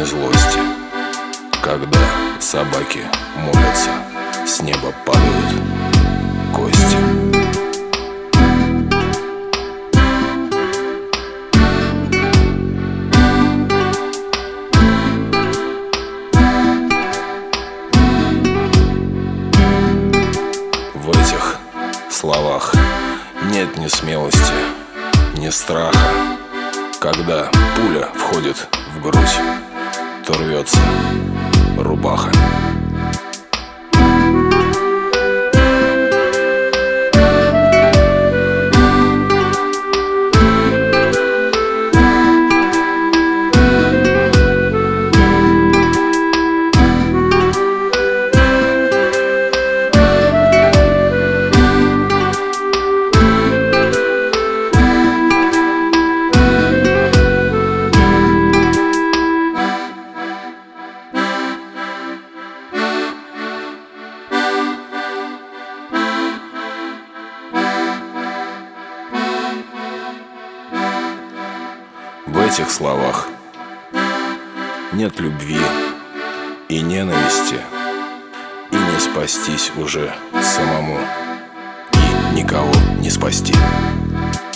не злости. Когда собаки молятся, с неба падают кости. В этих словах нет ни смелости, ни страха. Когда пуля входит в грудь, то рвется рубаха. В этих словах нет любви и ненависти, и не спастись уже самому, и никого не спасти.